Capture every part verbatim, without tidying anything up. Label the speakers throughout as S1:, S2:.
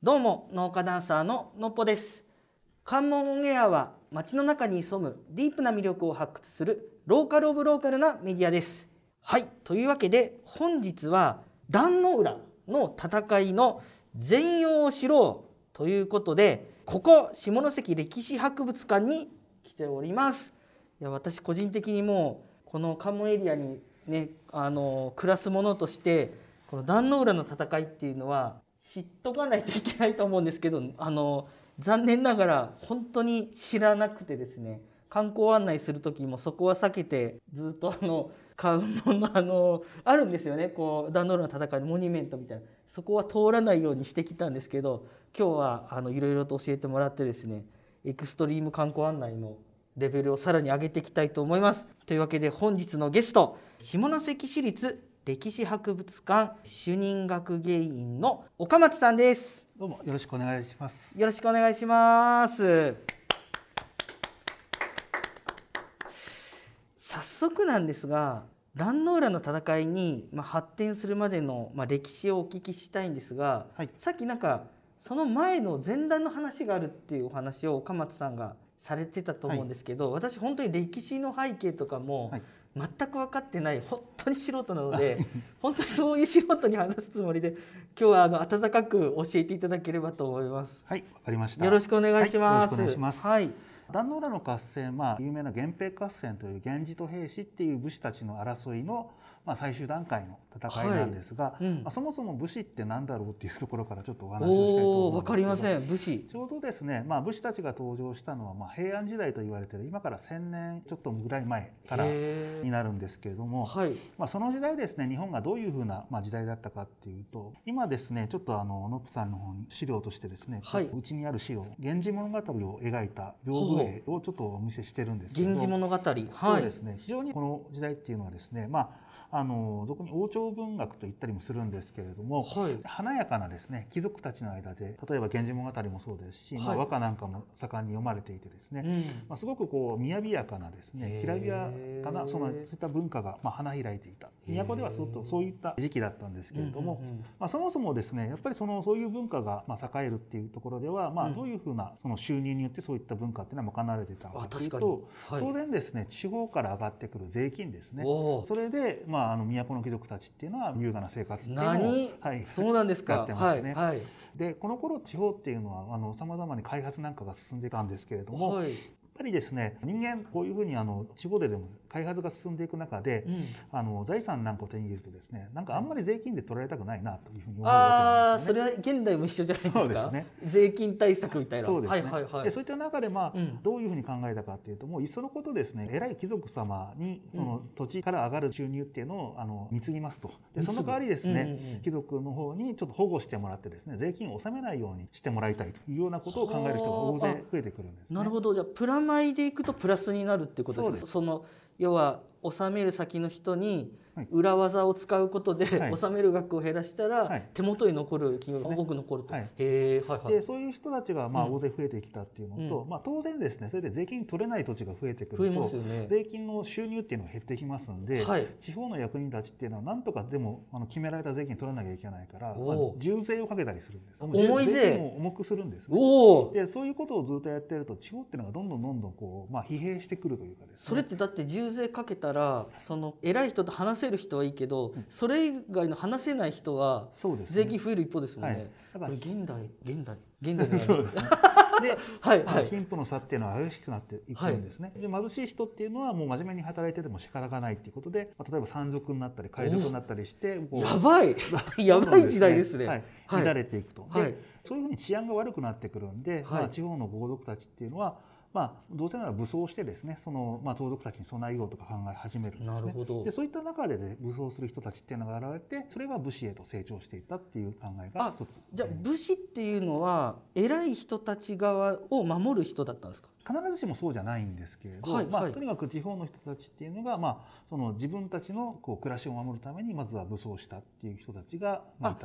S1: どうも農家ダンサーののっぽです。関門オンエアは街の中に潜むディープな魅力を発掘するローカルオブローカルなメディアです。はい、というわけで本日は壇ノ浦の戦いの全容を知ろうということで、ここ下関歴史博物館に来ております。いや、私個人的にもうこの関門エリアにね、あの暮らす者としてこの壇ノ浦の戦いっていうのは知っとかないといけないと思うんですけど、あの残念ながら本当に知らなくてですね、観光案内する時もそこは避けてずっとあの関門のあのあるんですよね、こう壇ノ浦の戦いのモニュメントみたいな、そこは通らないようにしてきたんですけど、今日はあのいろいろと教えてもらってですね、エクストリーム観光案内のレベルをさらに上げていきたいと思います。というわけで本日のゲスト、下関市立歴史博物館主任学芸員の岡松さんです。
S2: どうもよろしくお願いします。
S1: よろしくお願いします。早速なんですが、壇ノ浦の戦いに、まあ、発展するまでの、まあ、歴史をお聞きしたいんですが、はい、さっきなんかその前の前段の話があるっていうお話を岡松さんがされてたと思うんですけど、はい、私本当に歴史の背景とかも全く分かってない本当に素人なので本当にそういう素人に話すつもりで今日はあの温かく教えていただければと思います。
S2: はい、わかりました。
S1: よろしくお願いします。
S2: はい、よろしくお願いします。
S1: はい、
S2: 壇ノ浦の合戦、まあ、有名な源平合戦という源氏と平氏っていう武士たちの争いの、まあ、最終段階の戦いなんですが、はい、うん、まあ、そもそも武士って何だろうっていうところからちょっとお話をしたいと思うんですけど。
S1: 分かりません。武士
S2: ちょうどですね、まあ、武士たちが登場したのは、まあ、平安時代と言われている今からせんねんちょっとぐらい前からになるんですけれども、はい、まあ、その時代ですね、日本がどういうふうな、まあ、時代だったかっていうと、今ですねちょっとあのノップさんの方に資料としてですね、はい、うちにある資料「源氏物語」を描いた屏風絵をちょっとお見せしてるんですけど、
S1: 源氏物語、はい、
S2: そうですね、非常にこの時代っていうのはですね、まああの俗に王朝文学と言ったりもするんですけれども、はい、華やかなですね貴族たちの間で、例えば「源氏物語」もそうですし、はい、まあ、和歌なんかも盛んに読まれていてですね、うん、まあ、すごくこう雅やかなですねきらびやかなそのそういった文化がまあ花開いていた、都ではすごくそういった時期だったんですけれども、まあ、そもそもですねやっぱりそのそういう文化がまあ栄えるっていうところでは、まあ、どういうふうなその収入によってそういった文化っていうのは賄われていたのかというと、はい、当然ですね地方から上がってくる税金ですね、それでまああの都の貴族たちっていうのは優雅な生活っていうのを、
S1: はい、そうなんですか、
S2: やってますね。
S1: はいはい、
S2: でこの頃地方っていうのはさまざまに開発なんかが進んでたんですけれども、はい、やっぱりですね人間こういうふうにあの地方ででも開発が進んでいく中で、うん、あの財産なんかを手に入れるとですね、なんかあんまり税金で取られたくないなというふうに思うわけなんですよね。
S1: ああ、それは現代も一緒じゃないですか。そうですね、税金対策みたいな。
S2: そうですね、はいはいはい、でそういった中で、まあうん、どういうふうに考えたかっていうと、もういっそのことですね、偉い貴族様にその土地から上がる収入っていうのをあの貢ぎますと。でその代わりですね、うんうんうん、貴族の方にちょっと保護してもらってですね、税金を納めないようにしてもらいたいというようなことを考える人が大勢増えてくるんですね。
S1: なるほど。じゃあプラマイでいくとプラスになるっていうことですね。そうです。その要は納める先の人に裏技を使うことで、はい、納める額を減らしたら、はい、手元に残る金額が多く残ると、はい、へー、はいはい、
S2: でそういう人たちがまあ大勢増えてきたっていうのと、うんまあ、当然ですねそれで税金取れない土地が増えてくると、ね、税金の収入っていうのが減ってきますんで、はい、地方の役人たちっていうのはなんとかでもあの決められた税金取らなきゃいけないから、まあ、重税をかけたりするんです。
S1: 重い税、
S2: 税金を重くするんですね。おでそういうことをずっとやってると地方っていうのがどんどんどんどんこう、まあ、疲弊してくるというかですね。
S1: それってだって重税かけたらその偉い人と話せる人はいいけど、うん、それ以外の話せない人は税金増える一方ですもんね。はい、だから現代現代現代に
S2: そうですね。で、はいはい、貧富の差っていうのは激しくなっていくんですね。はい、で貧しい人っていうのはもう真面目に働いてても仕方がないっていうことで、例えば山賊になったり海賊になったりして
S1: やばいやばい時代ですね。
S2: はい、乱れていくと。はい、でそういうふうに治安が悪くなってくるんで、はい、まあ、地方の豪族たちっていうのはまあ、どうせなら武装してですねその、まあ、盗賊たちに備えようとか考え始めるんですね。なるほど。でそういった中で、ね、武装する人たちっていうのが現れて、それが武士へと成長していったっていう考えが一つ。
S1: じゃあ武士っていうのは偉い人たち側を守る人だったんですか？
S2: 必ずしもそうじゃないんですけれど、はいはい、まあ、とにかく地方の人たちっていうのが、まあ、その自分たちのこう暮らしを守るためにまずは武装したっていう人たちがいたと。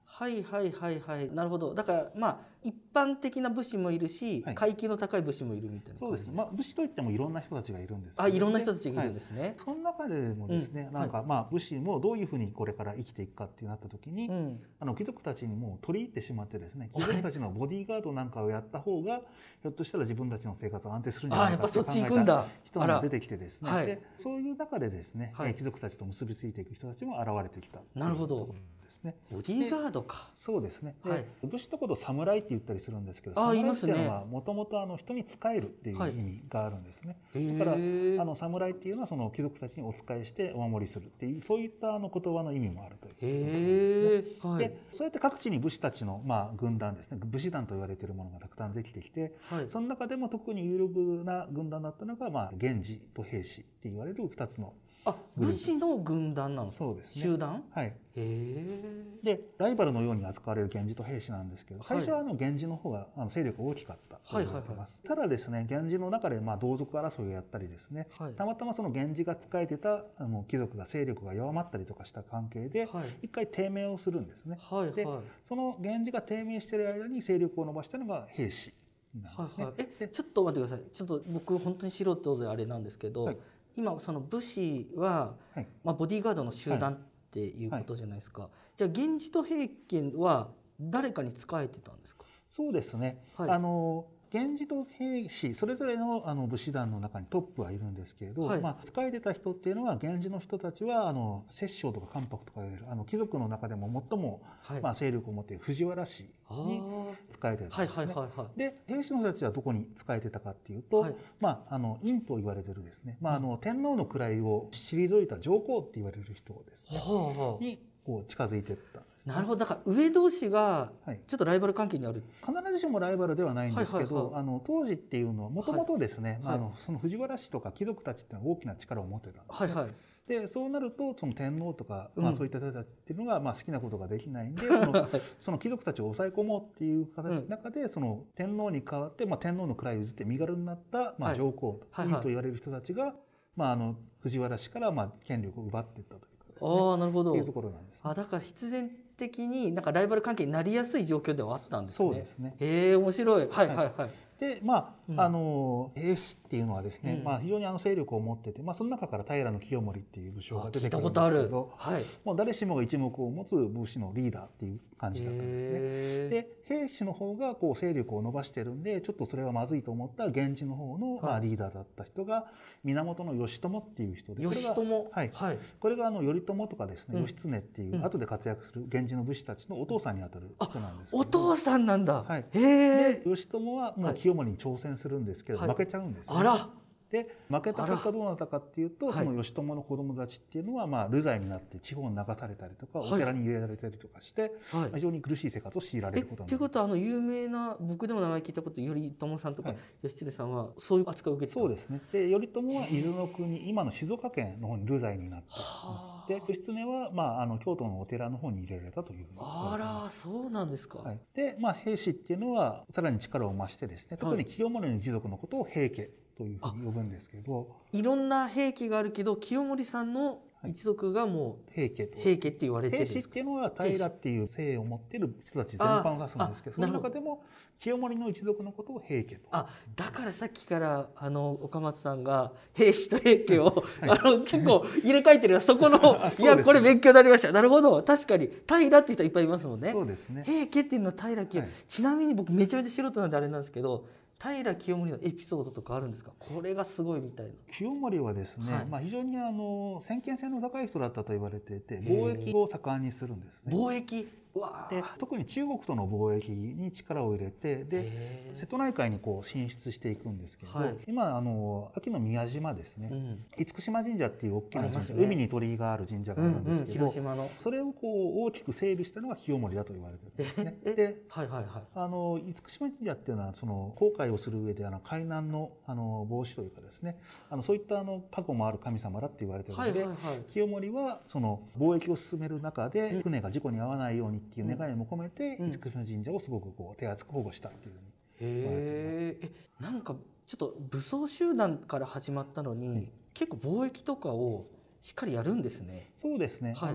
S1: はいはいはいはい、なるほど。だからまあ一般的な武士もいるし、はい、階級の高い武士もいるみたいな感じですか。
S2: そうですね。まあ武士といってもいろんな人たちがいるんですけど、
S1: あ、いろんな人たちがいるんですね。はい、
S2: その中でもですね、うん、なんかまあ武士もどういうふうにこれから生きていくかってなった時に、うん、あの貴族たちにも取り入ってしまってですね、貴族たちのボディーガードなんかをやった方がひょっとしたら自分たちの生活が安定するんじゃないかって考えた人も出てきてですね、はい、でそういう中でですね、はい、貴族たちと結びついていく人たちも現れてきた。
S1: なるほど。ボディーガードか。
S2: そうですね。はい、武士のことを侍って言ったりするんですけど、侍っていうのはもともと人に仕えるっていう意味があるんですね。はい、だからあの侍っていうのはその貴族たちにお仕えしてお守りするっていうそういったあの言葉の意味もあるということですね。はい、でそうやって各地に武士たちのまあ軍団ですね、武士団と言われているものがたくさんできてきて、はい、その中でも特に有力な軍団だったのがまあ源氏と平氏って言われるふたつの。
S1: あ、武士の軍団なの。
S2: そうですね。
S1: 集団。
S2: はい。へえ。で、ライバルのように扱われる源氏と平氏なんですけど、最初はあの源氏の方があの勢力が大きかったと言われてます。ただですね、源氏の中でまあ同族争いをやったりですね、はい、たまたまその源氏が仕えてたあの貴族が勢力が弱まったりとかした関係で、はい、一回低迷をするんですね。はい、で、その源氏が低迷している間に勢力を伸ばしたのが平氏なんですね。はいはい、
S1: え、ちょっと待ってください。ちょっと僕本当に素人であれなんですけど。はい、今その武士は、はい、まあ、ボディーガードの集団っていうことじゃないですか。はい、じゃあ源氏と平家は誰かに仕えてたんですか。
S2: そうですね。はい、あの源氏と平氏それぞれ の, あの武士団の中にトップはいるんですけれど、はい、まあ、仕えてた人っていうのは源氏の人たちはあの摂政とか関白とかいわれるあの貴族の中でも最も、はい、まあ、勢力を持っている藤原氏に仕えてたんですね。で平氏の人たちはどこに仕えてたかっていうと、はい、まあ、あの院と言われてるですね、まあ、あの天皇の位を退いた上皇って言われる人ですね、はあ、にこう近づいていった。
S1: なるほど。だから上同士がちょっとライバル関係にある、
S2: はい、必ずしもライバルではないんですけど、あの当時っていうのはもともとですね、はい、まあ、あのその藤原氏とか貴族たちっていうのは大きな力を持ってたんですね。はいはい、でそうなるとその天皇とか、まあ、そういった人たちっていうのがまあ好きなことができないんで、うん、そのその貴族たちを抑え込もうっていう形の中で、うん、その天皇に代わって、まあ、天皇の位を譲って身軽になった、まあ、上皇、はい、院と言われる人たちが、まあ、あの藤原氏からまあ権力を奪っていったというかですね。ああ、なるほど。っていうところなんです、ね。
S1: あ、だから必然的になんかライバル関係になりやすい状況ではあったんですね。
S2: そうですね。
S1: へえ、面白い。はいはいはい。はい、
S2: でまあ、うん、あの平氏っていうのはですね、うん、まあ、非常にあの勢力を持ってて、まあ、その中から平清盛っていう武将が出てくるんですけど、はい、もう誰しもが一目を持つ武士のリーダーっていう感じだったんですね。で平氏の方がこう勢力を伸ばしてるんでちょっとそれはまずいと思った源氏の方の、はい、まあ、リーダーだった人が源義朝っていう人で、
S1: 義朝、
S2: はい、はい、これがあの頼朝とかですね、うん、義経っていう後で活躍する源氏の武士たちのお父さんにあたる人なんですけど、
S1: お父さんなんだ。
S2: はい、
S1: へえ。
S2: で義朝はもう清盛に挑戦するんですけど、はい、負けちゃうんです、ね。
S1: あら。
S2: で負けた結果どうなったかっていうと、その義朝の子供たちっていうのはまあ流罪になって地方に流されたりとか、はい、お寺に入れられたりとかして、はい、非常に苦しい生活を強いられることになる。
S1: ということはあの有名な僕でも名前聞いたこと頼朝さんとか、はい、義経さんはそういう扱いを受けてた。
S2: そうですね。で頼朝は伊豆の国今の静岡県の方に流罪になってます。で義経はまああの京都のお寺の方に入れられたというふうに。
S1: あら、そうなんですか。
S2: はい、でまあ平氏っていうのはさらに力を増してですね、特に清盛の一族のことを平家というふうに呼ぶんですけど、
S1: いろんな平家があるけど清盛さんの一族がもう平家と平家って言われてるんですか。
S2: 平氏っていうのは平っていう姓を持っている人たち全般を指すんですけど、その中でも清盛の一族のことを平家と。
S1: あ、だからさっきからあの岡松さんが平氏と平家を、はい、あの結構入れ替えてるのはそこのいやこれ勉強になりました。なるほど、確かに平っていう人いっぱいいますもんね。
S2: そうですね。
S1: 平家っていうのは平家、はい、ちなみに僕めちゃめちゃ素人なんであれなんですけど、平清盛のエピソードとかあるんですか。これがすごいみたいな。
S2: 清盛はですね、はい、まあ非常にあの先見性の高い人だったと言われていて、貿易を盛んにするんですね。
S1: 貿易、わ
S2: で特に中国との貿易に力を入れて、で瀬戸内海にこう進出していくんですけど、はい、今あの秋の宮島ですね、うん、厳島神社っていう大きな神社、ね、海に鳥居がある神社があるんですけど、うんうん、広島のそれをこう大きく整備したのが清盛だと言われてるんですね。で、はいはいはい、あの厳島神社っていうのはその航海をする上であの海難のあの防止というかですね、あのそういったあの過去もある神様だって言われているので、はいはいはい、清盛はその貿易を進める中で船が事故に遭わないようにっていう願いも込めて、厳島神社をすごくこう手厚く保護したっていうふうに言われています。
S1: え、なんかちょっと武装集団から始まったのに、はい、結構貿易とかをしっかりやるんですね。
S2: そうですね。はい、あの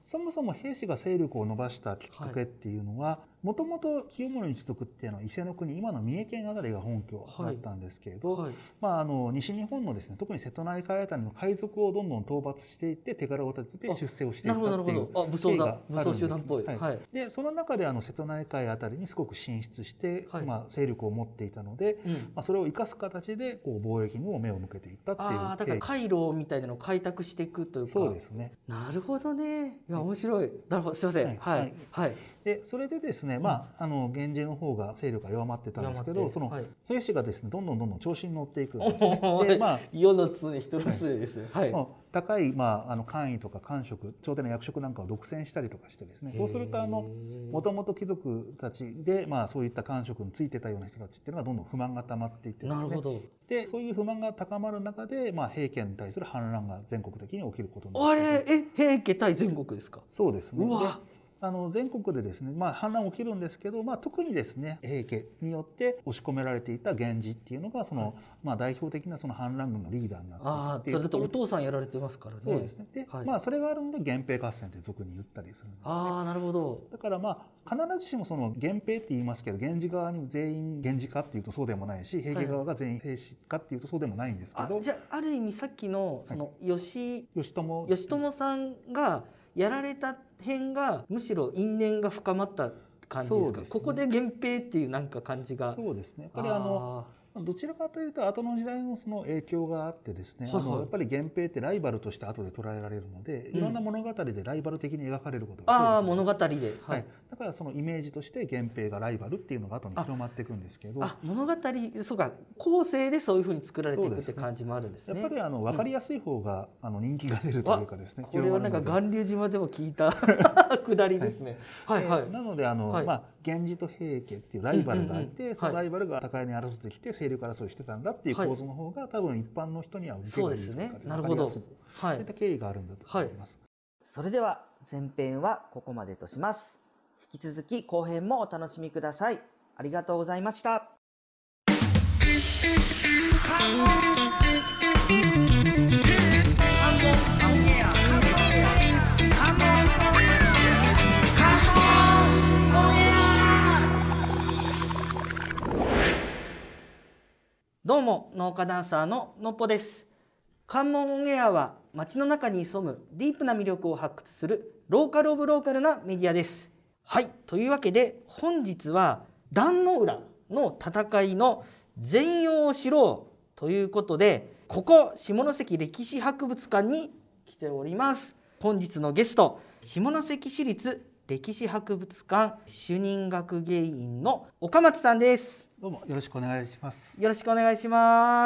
S2: そもそも平氏が勢力を伸ばしたきっかけっていうのはもともと清盛の一族っていうのは伊勢の国今の三重県あたりが本拠だったんですけれど、はいはい、まあ、あの西日本のですね特に瀬戸内海あたりの海賊をどんどん討伐していって手柄を立てて出世をしていったっていう経緯があるんですね。はい、でその中であの瀬戸内海あたりにすごく進出して、はい、まあ、勢力を持っていたので、うん、まあ、それを生かす形でこう貿易にも目を向けていったっていう。
S1: あ、だから回路みたいなのを開拓していくというか。
S2: そうですね。
S1: なるほどね。いや面白い。なるほど、すみません。はいはい。はい、
S2: でそれでですね、まあ、あの源氏の方が勢力が弱まってたんですけど、その兵士がですねどんどんどんどん調子に乗っていくんですね。
S1: で、まあ、世の常人の常ですね。はい。
S2: はい、高い、まあ、あの官位とか官職、朝廷の役職なんかを独占したりとかしてですね、そうするとあのもともと貴族たちで、まあ、そういった官職についてたような人たちっていうのがどんどん不満が溜まっていってですね。なるほど。でそういう不満が高まる中で、まあ、平家に対する反乱が全国的に起きることになって、
S1: あれ、え、平家対全国ですか？
S2: そうですね。うわ、あの全国でですね、まあ、反乱起きるんですけど、まあ、特にですね平家によって押し込められていた源氏っていうのがその、はい、まあ、代表的なその反乱軍のリーダーになっている。
S1: ああ、それとお父さんやられてますからね。
S2: そうですね。で、はい、まあ、それがあるんで源平合戦って俗に言ったりするんですね。
S1: ああ、なるほど。
S2: だからまあ必ずしもその源平って言いますけど源氏側に全員源氏かっていうとそうでもないし、平家側が全員平氏かっていうとそうでもないんですけど、
S1: はい、あ、じゃあある意味さっきのその義、
S2: はい、義朝
S1: 義朝さんがやられた辺がむしろ因縁が深まった感じですか？ですね、ここで源平っていうなんか感じが。
S2: そうですね。やっぱりあのどちらかというと後の時代のその影響があってですね、はいはい、あのやっぱり源平ってライバルとして後で捉えられるので、うん、いろんな物語でライバル的に描かれることが多いです。
S1: ああ、物語で、はい、
S2: はい、だからそのイメージとして源平がライバルっていうのが後に広まっていくんですけど、
S1: ああ、物語、そうか、後世でそういうふうに作られていくって感じもあるんですね。
S2: やっぱりあの分かりやすい方が、うん、あの人気が出るというかですね、
S1: これはなんか巌流島でも聞いたくだりですね。はいはい。
S2: なのであの、はい、まあ源氏と平家っていうライバルがいて、そのライバルが互いに争ってきて勢力争いしてたんだっていう構図の方が、はい、多分一般の人には受けがいいというか、ね、
S1: なるほど、はい、
S2: そういった経緯があるんだと思います。はい、
S1: それでは前編はここまでとします。引き続き後編もお楽しみください。ありがとうございました。どうも、農家ダンサーののっぽです。関門オンエアは街の中に潜むディープな魅力を発掘するローカルオブローカルなメディアです。はい、というわけで本日は壇ノ浦の戦いの全容を知ろうということで、ここ下関歴史博物館に来ております。本日のゲスト、下関市立歴史博物館主任学芸員の岡松さんです。
S2: どうもよろしくお願いします。
S1: よろしくお願いします。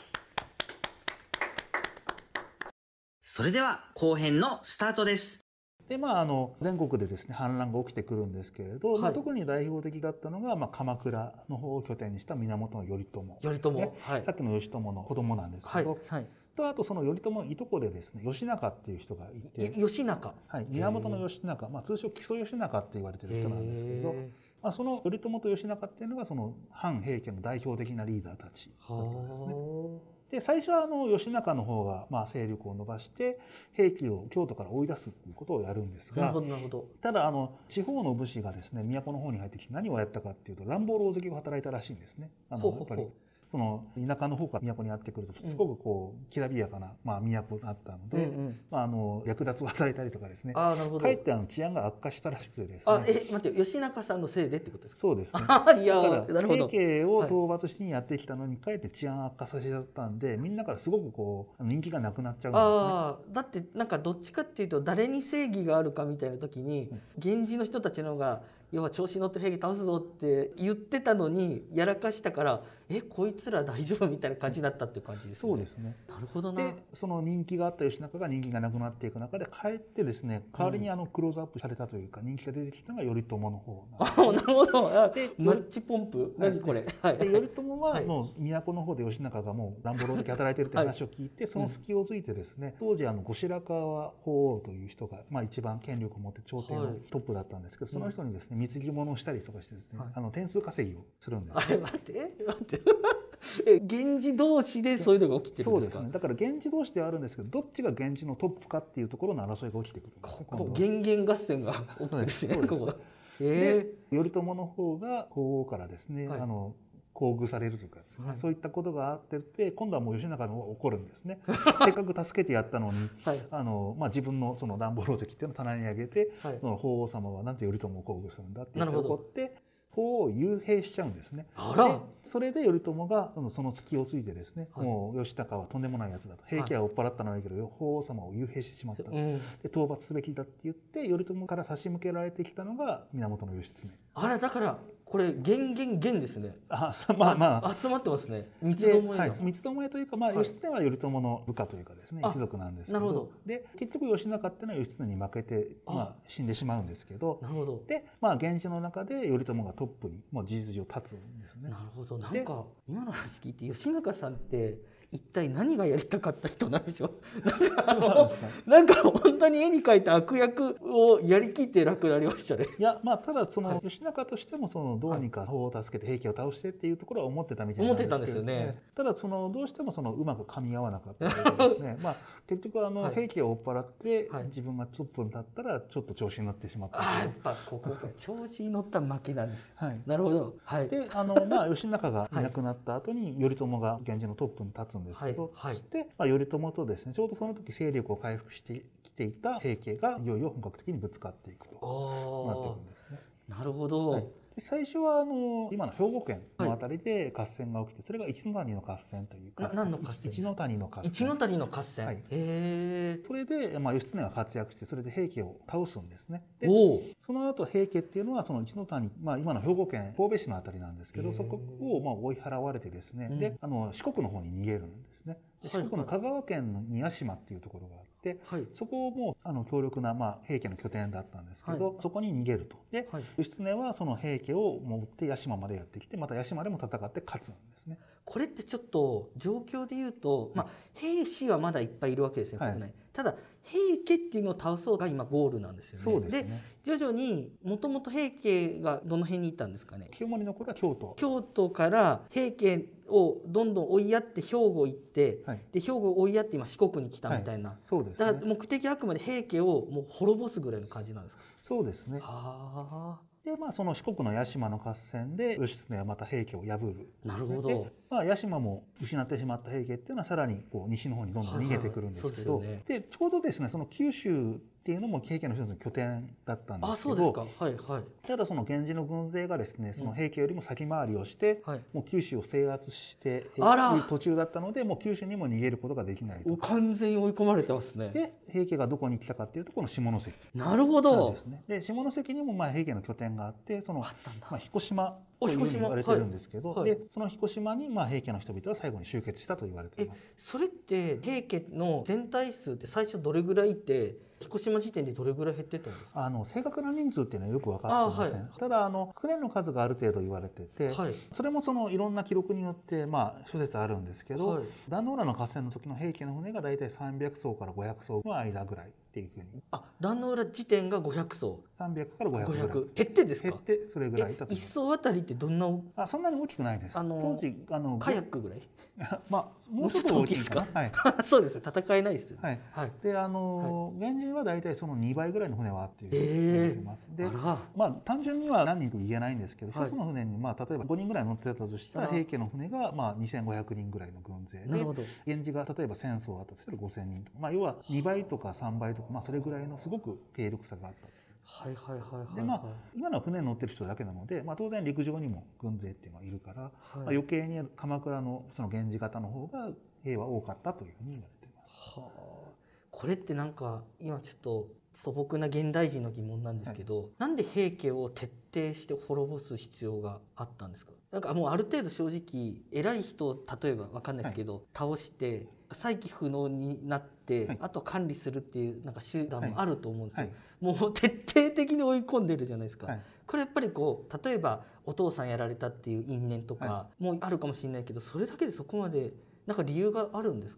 S1: それでは後編のスタートです。
S2: でまあ、あの全国でですね反乱が起きてくるんですけれど、はい、まあ、特に代表的だったのが、まあ、鎌倉の方を拠点にした源頼朝、
S1: 頼朝、ね、
S2: はい、さっきの義朝の子供なんですけど、はいはい、とあとその頼朝のいとこでですね義仲っていう人がいて、
S1: 義仲、
S2: はい、源義仲、まあ、通称木曽義仲って言われてる人なんですけど、まあ、その頼朝と義仲っていうのがその反平家の代表的なリーダーたちだったんですね。で最初はあの義仲の方がまあ勢力を伸ばして平家を京都から追い出すということをやるんですが、ただあの地方の武士がですね都の方に入ってきて何をやったかっていうと乱暴狼藉を働いたらしいんですね。あのやっぱりその田舎の方から都にやってくるとすごくこうきらびやかな、まあ、都だったので、うんうん、まあ、あの略奪を働いたりとかですね、かえってあの治安が悪化したらしくてですね。
S1: あ、え、待って、義仲さんのせいでってことですか？
S2: そうですね。
S1: いや、
S2: だから平家を討伐しにやってきたのにかえって治安悪化させちゃったんで、みんなからすごくこう人気がなくなっちゃうんですね。
S1: あ、だってなんかどっちかっていうと誰に正義があるかみたいな時に、うん、源氏の人たちの方が要は調子に乗ってる平家倒すぞって言ってたのにやらかしたから、えこいつら大丈夫みたいな感じになったっていう感じですね。
S2: そうですね。
S1: なるほどな。
S2: でその人気があった義仲が人気がなくなっていく中でかえってですね代わりにあのクローズアップされたというか、うん、人気が出てきたのが頼朝の方
S1: なんです、ね、あ、なるほど。でマッチポンプ、はい、何これ、はい、
S2: で頼朝はもう都の方で義仲がもう乱暴狼藉働いてるという話を聞いて、はい、その隙をついてですね、当時あの後白河法皇という人が、まあ、一番権力を持って朝廷のトップだったんですけど、その人にですね貢ぎ物をしたりとかしてですね、はい、あの点数稼ぎをするんです、ね。
S1: あれ待って待ってえ源氏同士でそういうのが起きてるんですか？
S2: そうですね。だから源氏同士ではあるんですけど、どっちが源氏のトップかっていうところの争いが起きてくるんです、ね。
S1: ここ源源合戦が起きてるんですね。ここ。
S2: えー、頼朝の方が法皇からですね、はい、あの厚遇されるというかですね、はい、そういったことがあってて、今度はもう義仲の方が怒るんですね。せっかく助けてやったのに、はい、あのまあ、自分のその乱暴狼藉っていうのを棚に上げて、はい、その法皇様はなんて頼朝を厚遇するんだって言って怒って。法を幽閉しちゃうんですね。あら。でそれで頼朝がその隙をついてですね、はい、もう義高はとんでもないやつだと、平家は追っ払ったのはいいけど法皇様を幽閉してしまった、うん、で討伐すべきだって言って頼朝から差し向けられてきたのが源義経。
S1: あら、だからこれ源源源ですね。
S2: あ、まあまあ
S1: 集まってますね。三つどもえが、
S2: はい、三つどもえというか、まあ、義経は頼朝の部下というかですね、一族なんですけど、なるほど。で結局義仲っていうのは義経に負けて、まあ、死んでしまうんですけど、なるほど。で、まあ、源氏の中で頼朝がトップにもう事実上立つんですね。
S1: なるほど。なんか今の話聞いて義仲さんって一体何がやりたかった人なんでしょう。なんかあのなんか本当に絵に描いた悪役をやりきって楽になりましたね。
S2: いや、まあただその、はい、義仲としてもそのどうにか法を助けて平家を倒してっていうところは思ってたみたいなんですけど、思ってたんですよね。ただそのどうしてもそのうまく噛み合わなかったとですね。まあ結局あの、はい、平家を追っ払って、はい、自分がトップに立ったらちょっと調子に乗ってしまった。
S1: ああ、やっぱここが調子に乗った負けなんです。はい。なるほど。はい。
S2: で、あのまあ義仲がいなくなった後に頼朝が源氏のトップに立つんですけど、はいはい、そして、まあ、頼朝とですね、ちょうどその時勢力を回復してきていた平家がいよいよ本格的にぶつかっていくとなっていくんですね。
S1: なるほど。
S2: はい、で最初はあの今の兵庫県の辺りで合戦が起きて、それが一ノ谷の合戦という合戦。
S1: 何の合戦？
S2: 一ノ谷の合戦。
S1: 一ノ谷の合戦。はい、へえ。
S2: それで、まあ、義経が活躍して、それで平家を倒すんですね。でおその後平家っていうのはその一ノ谷、まあ、今の兵庫県神戸市の辺りなんですけど、そこをまあ追い払われてですね、うん、であの四国の方に逃げるんですね。四国の香川県の宮島っていうところがあって、はい、そこもあの強力な、まあ、平家の拠点だったんですけど、はい、そこに逃げると。で、はい、義経はその平家を持って屋島までやってきて、また屋島でも戦って勝つんですね。
S1: これってちょっと状況で言うと、まあ、兵士はまだいっぱいいるわけですよ、はい、ただ平家っていうのを倒そうが今ゴールなんですよね。
S2: そうですね。
S1: で徐々にもともと平家がどの辺にいたんですかね。
S2: 清盛の頃は京都。
S1: 京都から平家をどんどん追いやって兵庫行って、はい、で兵庫を追いやって今四国に来たみたいな、はい、
S2: そうですね。
S1: だから目的はあくまで平家をもう滅ぼすぐらいの感じなんですか。
S2: そうですね。はあ。でまあ、その四国の屋島の合戦で義経はまた平家を破る、ね、
S1: なるほど。
S2: まあ、屋島も失ってしまった平家っていうのはさらにこう西の方にどんどん逃げてくるんですけど、はいはい、で、ね、ちょうどですねその九州っていうのも平家の一つの拠点だったんですけど、あ、そうですか。はいはい。ただその源氏の軍勢がですねその平家よりも先回りをして、うん、もう九州を制圧している途中だったので、もう九州にも逃げることができないと。
S1: 完全に追い込まれてますね。
S2: で平家がどこに来たかっていうとこの下関。
S1: なるほど。
S2: ですね。で下関にもまあ平家の拠点があって、そのまあ彦島というふうに言われてるんですけど、はいはい、でその彦島にまあ平家の人々は最後に集結したと言われています。
S1: えそれって平家の全体数って最初どれぐらいいて、彦島時点でどれぐらい減ってたんですか。
S2: あの正確な人数っていうのはよく分かっていません。はい、ただあの船の数がある程度言われてて、はい、それもそのいろんな記録によってまあ諸説あるんですけど、はい、壇ノ浦の合戦の時の平家の船がだいたいさんびゃくそうからごひゃくそうの間ぐらいっていうふうに。
S1: あ、壇ノ浦時点がごひゃくそう。
S2: さんびゃくからごひゃくぐらい。
S1: 減ってですか。
S2: 減ってそれぐらいだと。
S1: 一艘あたりってどんな。
S2: あ、そんなに大きくないです。あの当時あの
S1: カヤックぐらい。
S2: まあもうちょっと大きいですか。はい。
S1: そうです。戦えないです。
S2: はい。はい。であの源氏はだいたいそのにばいぐらいの船はあっていう言われてます。で、まあ単純には何人と言えないんですけど、一つの船にまあ例えばごにんぐらい乗ってたとしたら平家の船がまあにせんごひゃくにんぐらいの軍勢で、源氏が例えばせんそうあったとしたらごせんにんとか、まあ要はにばいとかさんばいとか、まあそれぐらいのすごく兵力差があった。
S1: はいはいはいはい。
S2: でまあ今のは船に乗ってる人だけなので、まあ当然陸上にも軍勢っていうのがいるから、はい、まあ余計に鎌倉のその源氏方の方が兵は多かったというふうに言われています。はあ。
S1: これってなんか今ちょっと素朴な現代人の疑問なんですけど、はい、なんで平家を徹底して滅ぼす必要があったんですか。なんかもうある程度正直偉い人を例えば分かんないですけど、はい、倒して再起不能になって、はい、あと管理するっていうなんか手段もあると思うんですよ、はいはい、もう徹底的に追い込んでるじゃないですか、はい、これやっぱりこう例えばお父さんやられたっていう因縁とかもあるかもしれないけど、それだけでそこまでなんか理由があるんですか。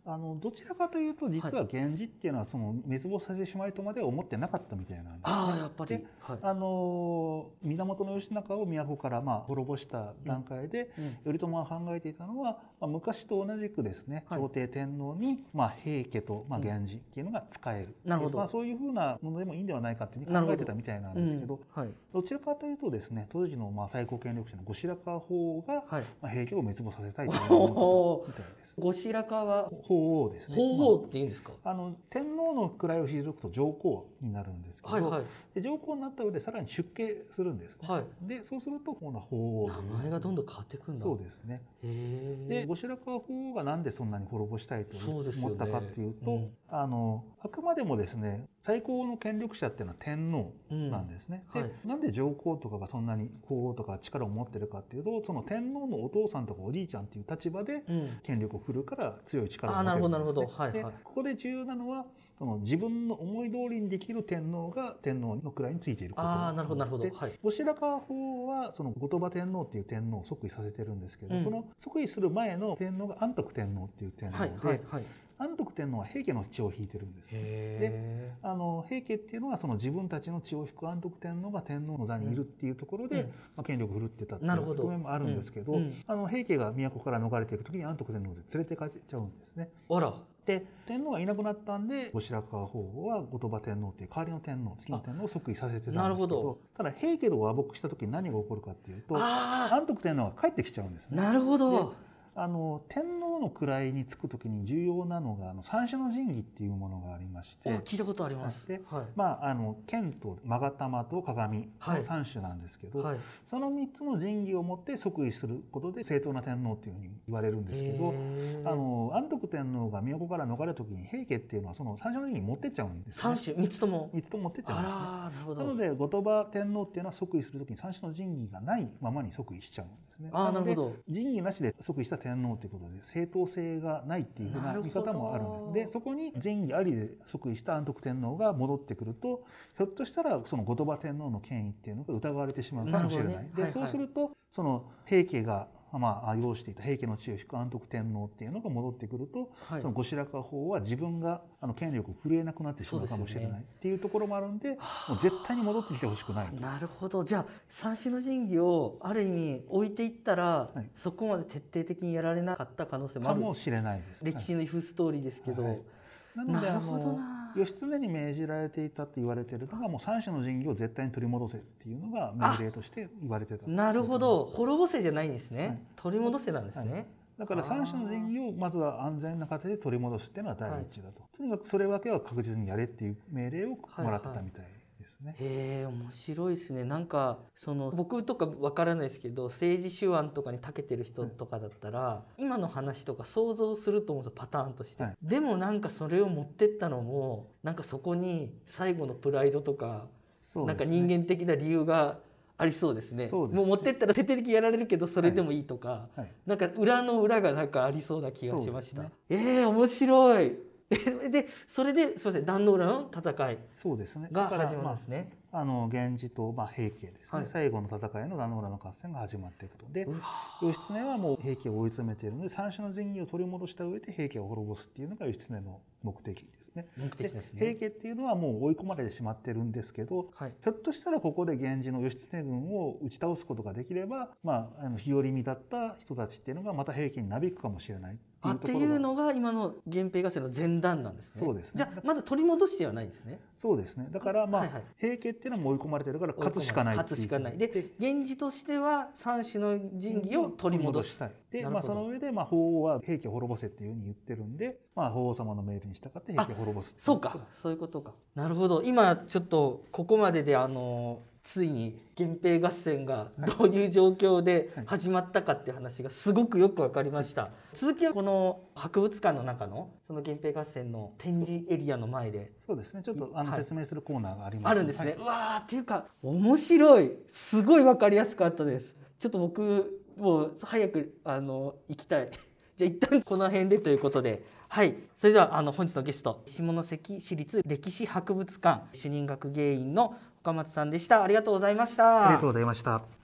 S2: あのどちらかというと実は源氏っていうのはその滅亡させてしまいとまでは思ってなかったみたいなんですね。
S1: ああやっぱり、
S2: はい、あの源義仲を都からまあ滅ぼした段階で、うんうん、頼朝が考えていたのは、まあ、昔と同じくですね、はい、朝廷天皇にまあ平家とまあ源氏っていうのが使える、うん、なるほど、まあ、そういうふうなものでもいいんではないかというふうに考えてたみたいなんですけど、ど,、うんはい、どちらかというとですね当時のまあ最高権力者の後白河法皇が、はいまあ、平家を滅亡させたいという思ってたみたいです。
S1: 後白河
S2: 法皇ですね。
S1: 法皇っていうんですか。
S2: あの天皇の位を退くと上皇になるんですけど、はいはい、で上皇になった上でさらに出家するんですね。はい、でそうするとこの法皇という
S1: 名前がどんどん変わっていくんだ。
S2: そうですね。へで後白河法皇がなんでそんなに滅ぼしたいと思ったかっていうと、う、ねうん、あのあくまでもですね最高の権力者っていうのは天皇なんですね。うんはい、でなんで上皇とかがそんなに法皇とか力を持ってるかっていうと、その天皇のお父さんとかおじいちゃんっていう立場で権力を振るうから強い力を持てるんですね。でここで重要なのはその自分の思い通りにできる天皇が天皇の位についていること
S1: あなるほどなるほど、
S2: はい、後白河法皇はその後鳥羽天皇っていう天皇を即位させてるんですけど、うん、その即位する前の天皇が安徳天皇っていう天皇で、はいはいはい、安徳天皇は平家の血を引いてるんです。であの平家っていうのはその自分たちの血を引く安徳天皇が天皇の座にいるっていうところで、うんまあ、権力を振るってたっていう側面もあるんですけど、うんうん、あの平家が都から逃れていく時に安徳天皇で連れて帰っちゃうんですね。
S1: あら
S2: で天皇がいなくなったんで後白河法皇は後鳥羽天皇っていう代わりの天皇月の天皇を即位させてたんですけ ど, どただ平家と和睦した時に何が起こるかっていうと安徳天皇が帰ってきちゃうんですね。
S1: なるほど。
S2: あの天皇の位につくときに重要なのがあの三種の神器っていうものがありまして、
S1: 聞いたことあります。
S2: で、はい、まああの剣と勾玉と鏡の三種なんですけど、はいはい、その三つの神器を持って即位することで正当な天皇っていうふうに言われるんですけど、あの安徳天皇が都から逃れるときに平家っていうのはその三種の神器持ってっちゃうんですね。
S1: 三種三つとも
S2: 三つとも持ってっちゃうんですね。
S1: あら、なるほど。
S2: なので後鳥羽天皇っていうのは即位するときに三種の神器がないままに即位しちゃうんですね。
S1: あ、なるほど。
S2: 神器なしで即位した天皇ということで正当性がないっていうふうな見方もあるんです。でそこに神器ありで即位した安徳天皇が戻ってくるとひょっとしたらその後鳥羽天皇の権威っていうのが疑われてしまうかもしれない。ね、で、はいはい、そうするとその平家がまあ、擁していた平家の血を引く安徳天皇っていうのが戻ってくると、はい、その後白河法皇は自分があの権力を振るえなくなってしまうかもしれないっていうところもあるんで、もう絶対に戻ってきてほしくないと。
S1: なるほど。じゃあ三種の神器をある意味置いていったら、はい、そこまで徹底的にやられなかった可能性もある
S2: かもしれないです。
S1: 歴史のイフストーリーですけど、はい、
S2: なのであの義経に命じられていたって言われているのがもう三種の神器を絶対に取り戻せっていうのが命令として言われてた。
S1: なるほど。滅ぼせじゃないんですね、はい、取り戻せなんですね、はい、
S2: だから三種の神器をまずは安全な形で取り戻すっていうのは第一だと、はい、とにかくそれだけは確実にやれっていう命令をもらってたみたいですね。
S1: はいはい、へえ、面白いですね。なんかその僕とかわからないですけど政治手腕とかに長けてる人とかだったら、はい、今の話とか想像すると思うんですよ、パターンとして、はい、でもなんかそれを持ってったのもなんかそこに最後のプライドとか、ね、なんか人間的な理由がありそうですね。そうですね。もう持ってったら徹底的にやられるけどそれでもいいとか、はいはい、なんか裏の裏がなんかありそうな気がしました。ね、えー、面白い。でそれですみません、壇ノ浦の戦いが始まるんですね。
S2: ああの源氏とまあ平家ですね、はい、最後の戦いの壇ノ浦の合戦が始まっていくと。で義経はもう平家を追い詰めているので三種の神器を取り戻した上で平家を滅ぼすっていうのが義経の目的ですね。
S1: 目的ですね。
S2: 平家っていうのはもう追い込まれてしまってるんですけど、はい、ひょっとしたらここで源氏の義経軍を打ち倒すことができれば、まあ、あの日和見だった人たちっていうのがまた平家になびくかもしれない。
S1: あっていうのが今の源平合戦の前段なんですね。
S2: そうですね。
S1: じゃあまだ取り戻してはないんですね。
S2: そうですね。だからまあ、はいはい、平家っていうのはもう追い込まれてるから勝つしかない。
S1: 勝つしかない。で源氏としては三種の神器を取り戻したい。
S2: で、まあその上でまあ法皇は平家を滅ぼせっていうふうに言ってるんで、まあ法皇様の命令に従って平家を滅ぼす。
S1: そうか、そういうことか。なるほど。今ちょっとここまでであの。ついに源平合戦がどういう状況で始まったかっていう話がすごくよく分かりました。続きはこの博物館の中のその源平合戦の展示エリアの前で、
S2: そうですね、ちょっとあの説明するコーナーがあります、
S1: あるんですね。うわーっていうか面白い、すごい分かりやすかったです。ちょっと僕もう早くあの行きたい。じゃあ一旦この辺でということで、はい、それではあの本日のゲスト、下関市立歴史博物館主任学芸員の岡松さんでした。ありがとうございました。
S2: ありがとうございました。